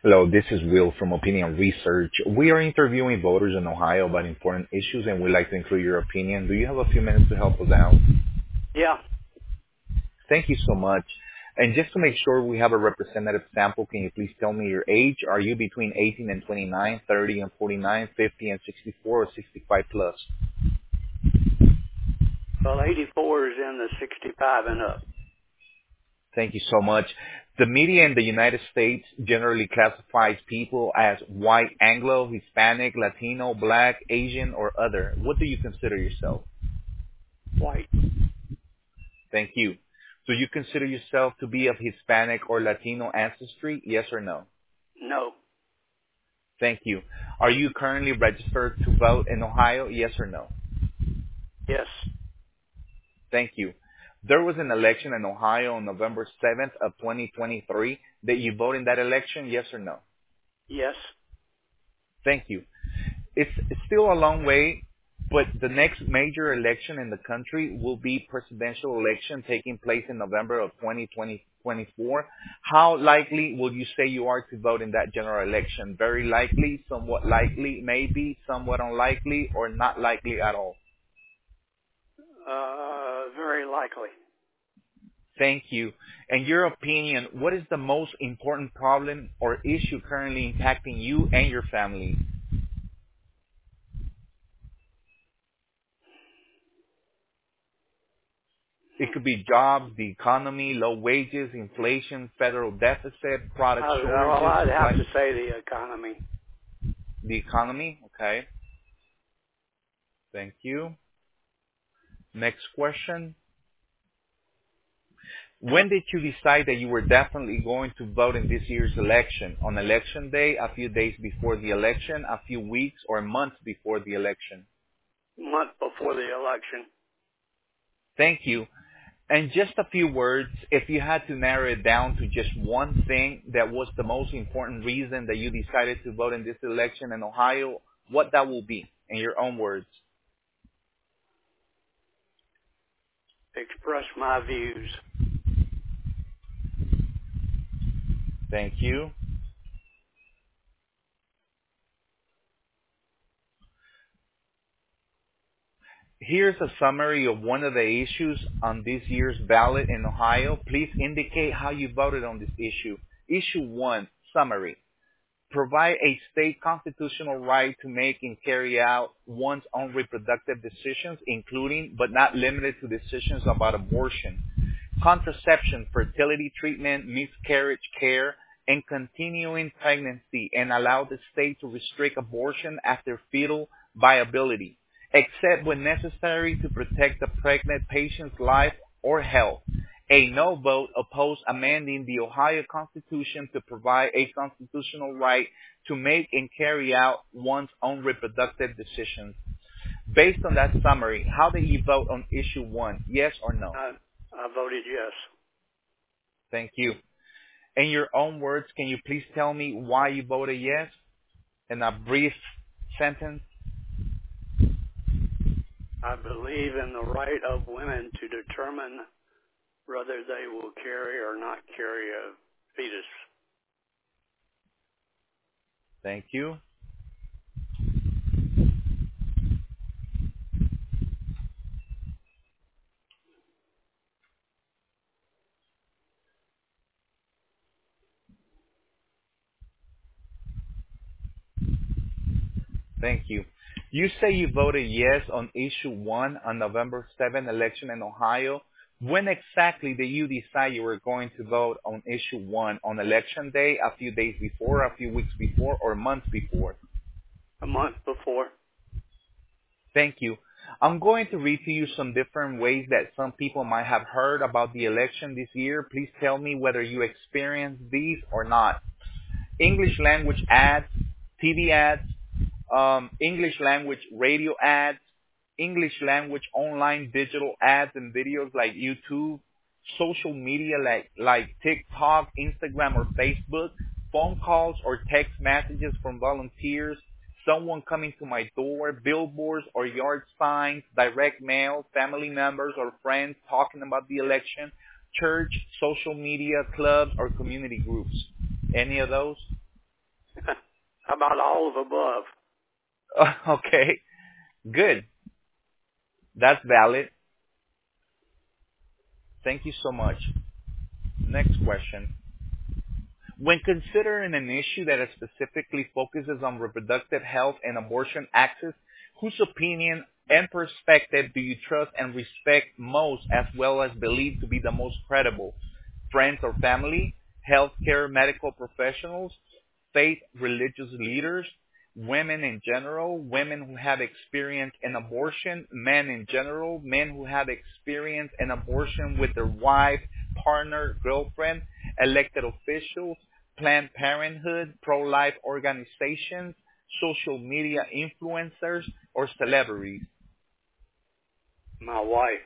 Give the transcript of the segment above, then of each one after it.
Hello, this is Will from Opinion Research. We are interviewing voters in Ohio about important issues and we'd like to include your opinion. Do you have a few minutes to help us out? Yeah, Thank you so much. And just to make sure we have a representative sample, can you please tell me your age? Are you between 18 and 29, 30 and 49, 50 and 64, or 65 plus? well, 84 is in the 65 and up. Thank you so much. The media in the United States generally classifies people as white, Anglo, Hispanic, Latino, Black, Asian, or other. What do you consider yourself? White. Thank you. Do you consider yourself to be of Hispanic or Latino ancestry? Yes or no? No. Thank you. Are you currently registered to vote in Ohio? Yes or no? Yes. Thank you. There was an election in Ohio on November 7th of 2023. Did you vote in that election? Yes or no? Yes. Thank you. It's still a long way, but the next major election in the country will be presidential election taking place in November of 2024. How likely would you say you are to vote in that general election? Very likely, somewhat likely, maybe, somewhat unlikely, or not likely at all? Very likely. Thank you. In your opinion, what is the most important problem or issue currently impacting you and your family? It could be jobs, the economy, low wages, inflation, federal deficit, product shortages, I'd have supply. to say the economy. The economy, okay. Thank you. Next question. When did you decide that you were definitely going to vote in this year's election? On election day, a few days before the election, a few weeks, or months before the election? Month before the election. Thank you. And just a few words, if you had to narrow it down to just one thing that was the most important reason that you decided to vote in this election in Ohio, what that will be, in your own words. Express my views. Thank you. Here's a summary of one of the issues on this year's ballot in Ohio. Please indicate how you voted on this issue. Issue 1, summary. Provide a state constitutional right to make and carry out one's own reproductive decisions, including but not limited to decisions about abortion, contraception, fertility treatment, miscarriage care, and continuing pregnancy, and allow the state to restrict abortion after fetal viability, except when necessary to protect the pregnant patient's life or health. A no vote opposed amending the Ohio Constitution to provide a constitutional right to make and carry out one's own reproductive decisions. Based on that summary, how did you vote on issue 1? Yes or no? I voted yes. Thank you. In your own words, can you please tell me why you voted yes in a brief sentence? I believe in the right of women to determine whether they will carry or not carry a fetus. Thank you. Thank you. You say you voted yes on issue 1 on November 7th election in Ohio. When exactly did you decide you were going to vote on issue 1? On election day, a few days before, a few weeks before, or months before? A month before. Thank you. I'm going to read to you some different ways that some people might have heard about the election this year. Please tell me whether you experienced these or not. English language ads, TV ads, English language radio ads, English language online digital ads and videos like YouTube, social media like TikTok, Instagram, or Facebook, phone calls or text messages from volunteers, someone coming to my door, billboards or yard signs, direct mail, family members or friends talking about the election, church, social media, clubs, or community groups. Any of those? about all of above? Okay, good. That's valid. Thank you so much. Next question. When considering an issue that specifically focuses on reproductive health and abortion access, whose opinion and perspective do you trust and respect most as well as believe to be the most credible? Friends or family, healthcare medical professionals, faith religious leaders, women in general, women who have experience in abortion, men in general, men who have experience in abortion with their wife, partner, girlfriend, elected officials, Planned Parenthood, pro-life organizations, social media influencers, or celebrities? My wife.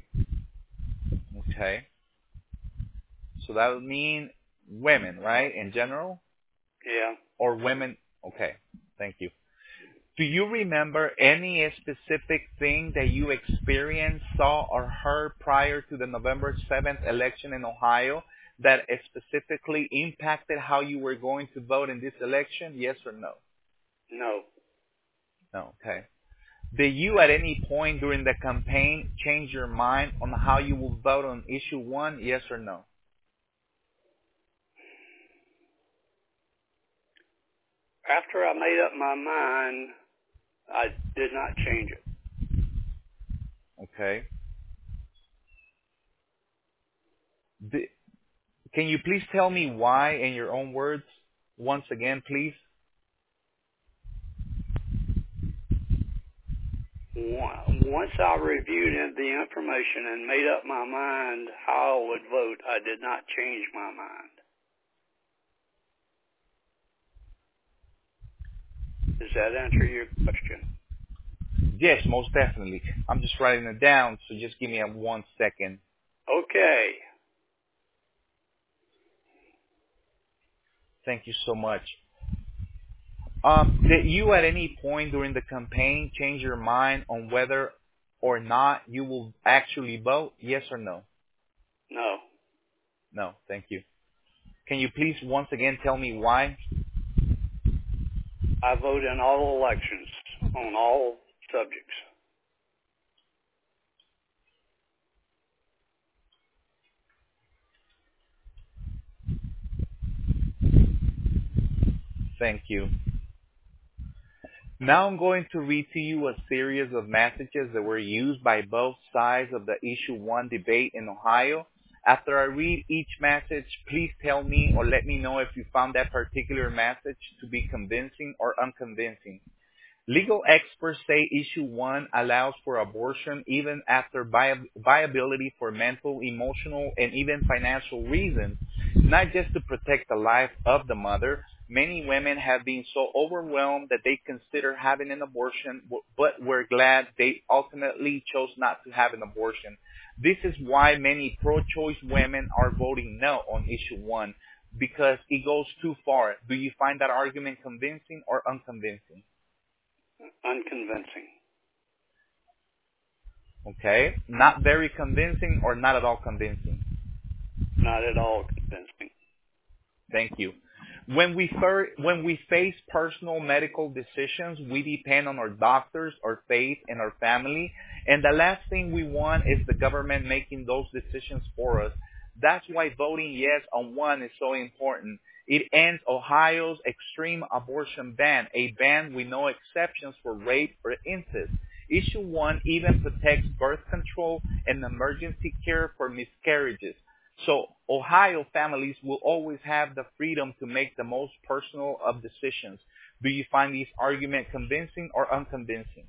Okay. So that would mean women, right, in general? Yeah. Or women? Okay. Thank you. Do you remember any specific thing that you experienced, saw, or heard prior to the November 7th election in Ohio that specifically impacted how you were going to vote in this election? Yes or no? No. No. Okay. Did you at any point during the campaign change your mind on how you will vote on issue 1? Yes or no? After I made up my mind, I did not change it. Okay. Can you please tell me why in your own words? Once again, please. Once I reviewed the information and made up my mind how I would vote, I did not change my mind. Does that answer your question? Yes, most definitely. I'm just writing it down, so just give me 1 second. Okay. Thank you so much. Did you at any point during the campaign change your mind on whether or not you will actually vote? Yes or no? No. No, thank you. Can you please once again tell me why? I vote in all elections on all subjects. Thank you. Now I'm going to read to you a series of messages that were used by both sides of the issue 1 debate in Ohio. After I read each message, please tell me or let me know if you found that particular message to be convincing or unconvincing. Legal experts say issue 1 allows for abortion even after viability for mental, emotional, and even financial reasons, not just to protect the life of the mother. Many women have been so overwhelmed that they consider having an abortion, but were glad they ultimately chose not to have an abortion. This is why many pro-choice women are voting no on issue 1, because it goes too far. Do you find that argument convincing or unconvincing? Unconvincing. Okay. Not very convincing or not at all convincing? Not at all convincing. Thank you. When we face personal medical decisions, we depend on our doctors, our faith, and our family. And the last thing we want is the government making those decisions for us. That's why voting yes on 1 is so important. It ends Ohio's extreme abortion ban, a ban with no exceptions for rape or incest. Issue 1 even protects birth control and emergency care for miscarriages. So Ohio families will always have the freedom to make the most personal of decisions. Do you find this argument convincing or unconvincing?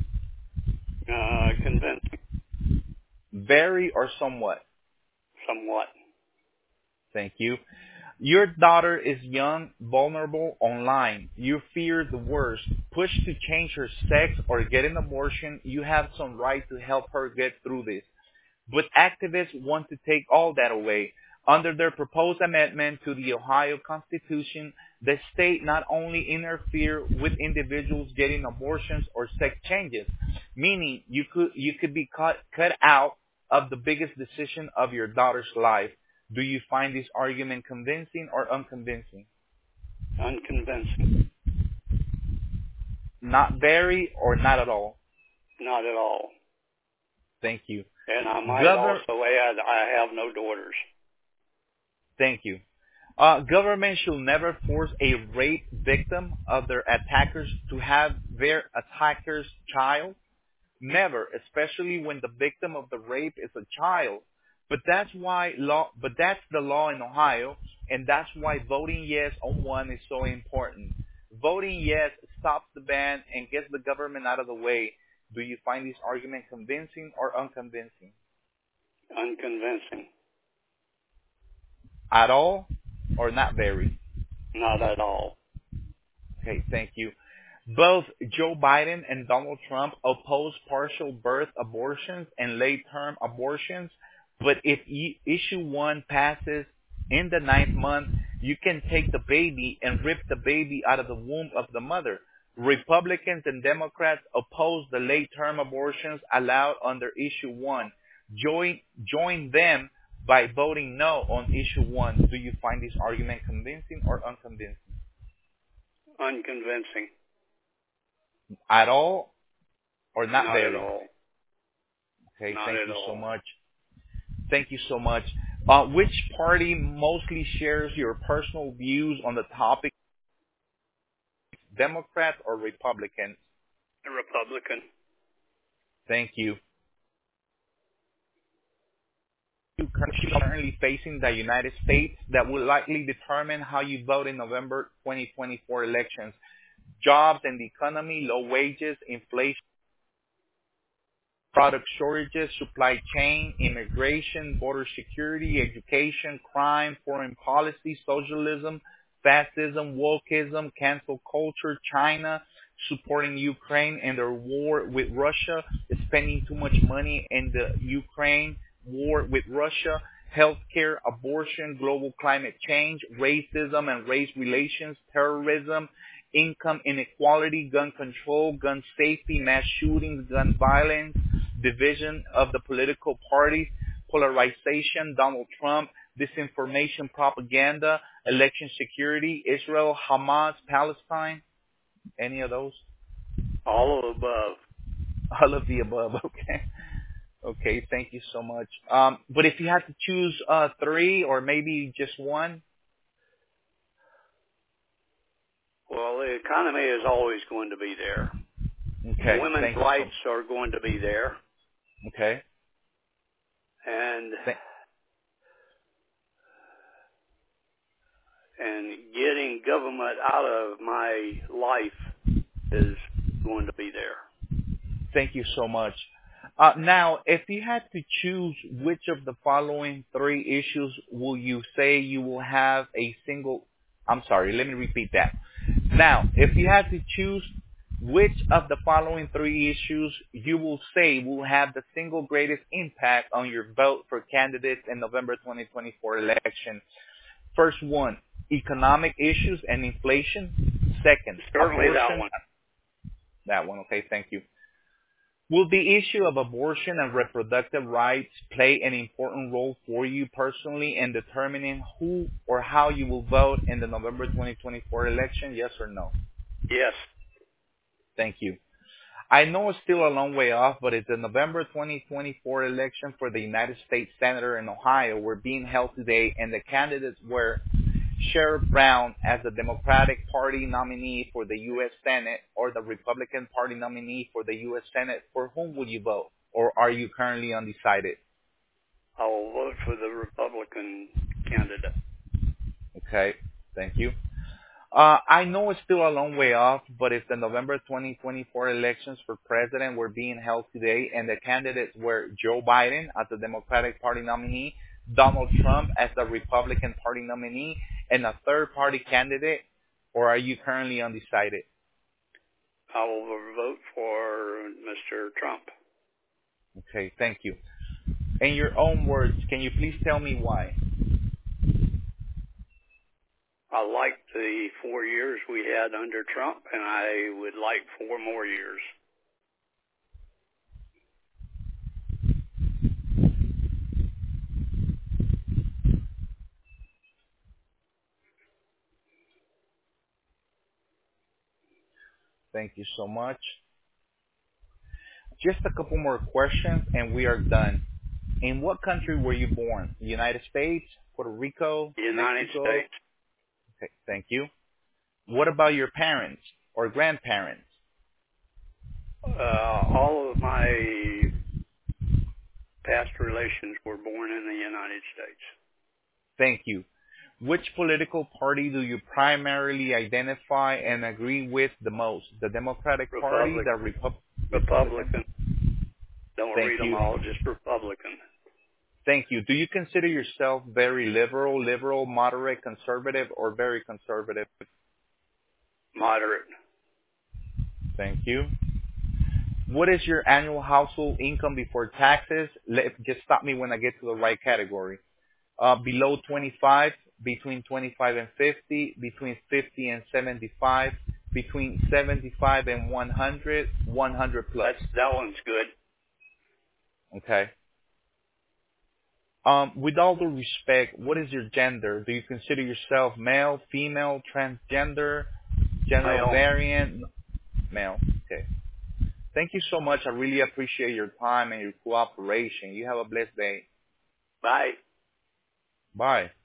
Convincing. Very or somewhat? Somewhat. Thank you. Your daughter is young, vulnerable online. You fear the worst. Pushed to change her sex or get an abortion, you have some right to help her get through this. But activists want to take all that away. Under their proposed amendment to the Ohio Constitution, the state not only interfere with individuals getting abortions or sex changes, meaning you could be cut out of the biggest decision of your daughter's life. Do you find this argument convincing or unconvincing? Unconvincing. not very, or not at all? Not at all. Thank you. And I might also add, I have no daughters. Thank you. Government should never force a rape victim of their attackers to have their attacker's child. Never, especially when the victim of the rape is a child. But that's the law in Ohio, and that's why voting yes on one is so important. Voting yes stops the ban and gets the government out of the way. Do you find this argument convincing or unconvincing? Unconvincing. At all or not very? Not at all. Okay, thank you. Both Joe Biden and Donald Trump oppose partial birth abortions and late-term abortions, but if issue 1 passes in the 9th month, you can take the baby and rip the baby out of the womb of the mother. Republicans and Democrats oppose the late-term abortions allowed under issue 1. Join them by voting no on issue 1. Do you find this argument convincing or unconvincing? Unconvincing. At all or not very? Not at all. Okay, not thank at you all. so much. Thank you so much. Which party mostly shares your personal views on the topic? Democrat or Republican? A Republican. Thank you. You currently facing the United States that will likely determine how you vote in November 2024 elections. Jobs and the economy, low wages, inflation, product shortages, supply chain, immigration, border security, education, crime, foreign policy, socialism, fascism, wokeism, cancel culture, China, supporting Ukraine and their war with Russia, spending too much money in the Ukraine war with Russia, healthcare, abortion, global climate change, racism and race relations, terrorism, income inequality, gun control, gun safety, mass shootings, gun violence, division of the political parties, polarization, Donald Trump, disinformation, propaganda, election security, Israel, Hamas, Palestine? Any of those? All of the above. All of the above, okay. Okay, thank you so much. But if you had to choose 3 or maybe just one? Well, the economy is always going to be there. Okay. Women's rights are going to be there. Okay. And getting government out of my life is going to be there. Thank you so much. Now, if you had to choose which of the following 3 issues will you say you will have a single... I'm sorry, let me repeat that. Now, if you had to choose which of the following 3 issues you will say will have the single greatest impact on your vote for candidates in November 2024 election. First one, economic issues and inflation. Second, certainly abortion. that one. That one, okay, thank you. Will the issue of abortion and reproductive rights play an important role for you personally in determining who or how you will vote in the November 2024 election, yes or no? Yes. Thank you. I know it's still a long way off, but it's the November 2024 election for the United States Senator in Ohio were being held today, and the candidates were Sherrod Brown as the Democratic Party nominee for the U.S. Senate or the Republican Party nominee for the U.S. Senate. For whom will you vote? Or are you currently undecided? I will vote for the Republican candidate. Okay, thank you. I know it's still a long way off, but if the November 2024 elections for president were being held today and the candidates were Joe Biden as the Democratic Party nominee, Donald Trump as the Republican Party nominee, and a third-party candidate, or are you currently undecided? I will vote for Mr. Trump. Okay, thank you. In your own words, can you please tell me why? I liked the 4 years we had under Trump, and I would like 4 more years. Thank you so much. Just a couple more questions and we are done. In what country were you born? United States, Puerto Rico, United Mexico? States. Okay, thank you. What about your parents or grandparents? All of my past relations were born in the United States. Thank you. Which political party do you primarily identify and agree with the most? The Democratic Party, the Republican. Don't Thank read them you. all, just Republican. Thank you. Do you consider yourself very liberal, moderate, conservative, or very conservative? Moderate. Thank you. What is your annual household income before taxes? Just stop me when I get to the right category. Below 25, between 25 and 50, between 50 and 75, between 75 and 100, 100 plus. That one's good. Okay. With all due respect, what is your gender? Do you consider yourself male, female, transgender, gender Male. variant? Male. Okay. Thank you so much. I really appreciate your time and your cooperation. You have a blessed day. Bye. Bye.